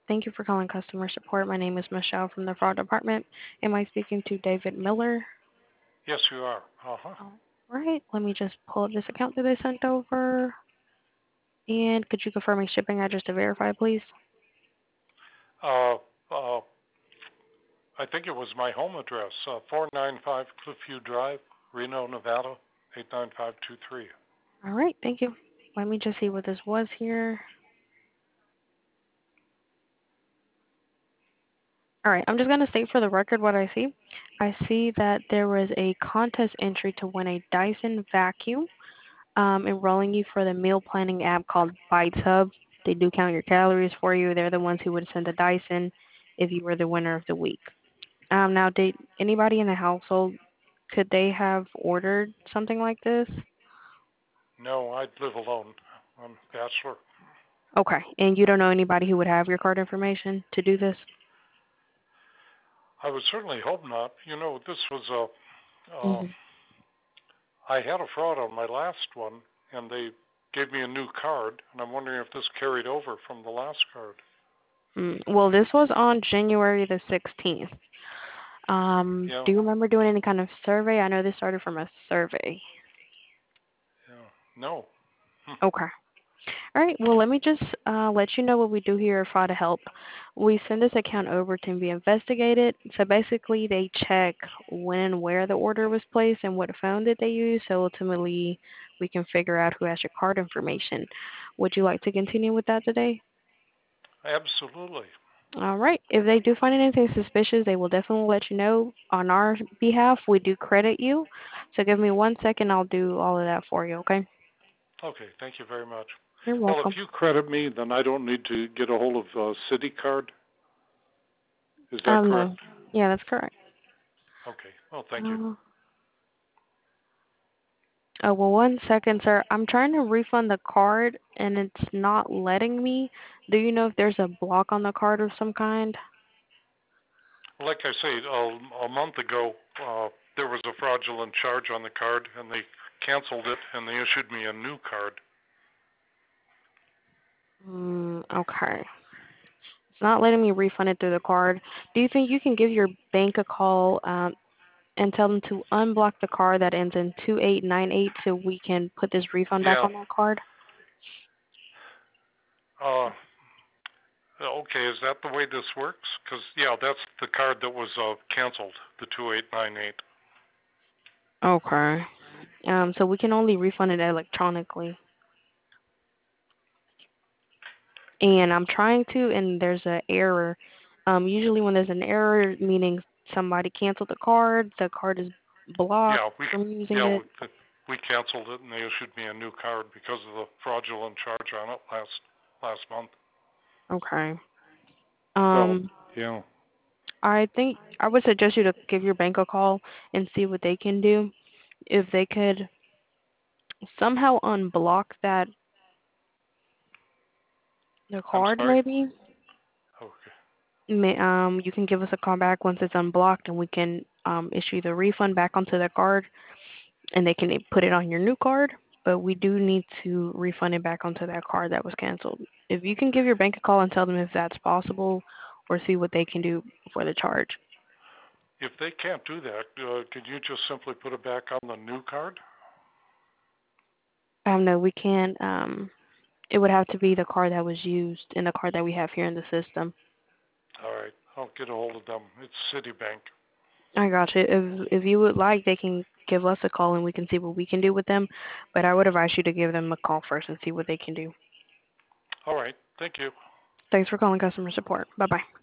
Thank you for calling customer support. My name is Michelle from the fraud department. Am I speaking to David Miller? Yes, you are. Uh-huh. All right. Let me just pull up this account that they sent over. And could you confirm a shipping address to verify, please? Uh, uh, I think it was my home address, 495 Cliffview Drive, Reno, Nevada, 89523. All right. Thank you. Let me just see what this was here. All right. I'm just going to state for the record what I see. I see that there was a contest entry to win a Dyson vacuum, enrolling you for the meal planning app called Bites Hub. They do count your calories for you. They're the ones who would send the Dyson if you were the winner of the week. Now, did anybody in the household, could they have ordered something like this? No, I live alone. I'm a bachelor. Okay, and you don't know anybody who would have your card information to do this? I would certainly hope not. You know, this was Hmm. I had a fraud on my last one, and they gave me a new card, and I'm wondering if this carried over from the last card. Well, this was on January the 16th. Yeah, Do you remember doing any kind of survey? I know this started from a survey. yeah. No. Okay. All right. Well, let me just let you know what we do here at Fraud Help. We send this account over to be investigated. So basically, they check when and where the order was placed and what phone that they use. So ultimately, we can figure out who has your card information. Would you like to continue with that today? Absolutely. All right. If they do find anything suspicious, they will definitely let you know on our behalf. We do credit you. So give me 1 second. I'll do all of that for you, okay? Okay, thank you very much. You're Well, if welcome. you credit me, then I don't need to get a hold of CityCard. Is that correct? No. Yeah, that's correct. Okay. Well, thank you. Uh, Oh, well, 1 second, sir. I'm trying to refund the card and it's not letting me. Do you know if there's a block on the card of some kind? Like I say, a month ago, there was a fraudulent charge on the card, and they canceled it, and they issued me a new card. Okay. It's not letting me refund it through the card. Do you think you can give your bank a call and tell them to unblock the card that ends in 2898 so we can put this refund back Yeah. on that card? Uh, okay, is that the way this works? Because, yeah, that's the card that was canceled, the 2898. Okay. So we can only refund it electronically. And I'm trying to, and there's an error. Usually when there's an error, meaning somebody canceled the card is blocked Yeah, from using yeah, it. we canceled it, and they issued me a new card because of the fraudulent charge on it last month. Okay. So, Um, yeah. I think I would suggest you to give your bank a call and see what they can do. If they could somehow unblock the I'm card, sorry? maybe. Okay. You can give us a call back once it's unblocked, and we can issue the refund back onto the card, and they can put it on your new card. But we do need to refund it back onto that card that was canceled. If you can give your bank a call and tell them if that's possible, or see what they can do for the charge. If they can't do that, could you just simply put it back on the new card? No, we can't. It would have to be the card that was used and the card that we have here in the system. All right, I'll get a hold of them. It's Citibank. I got you. If you would like, they can give us a call and we can see what we can do with them. But I would advise you to give them a call first and see what they can do. All right, thank you. Thanks for calling customer support. Bye bye.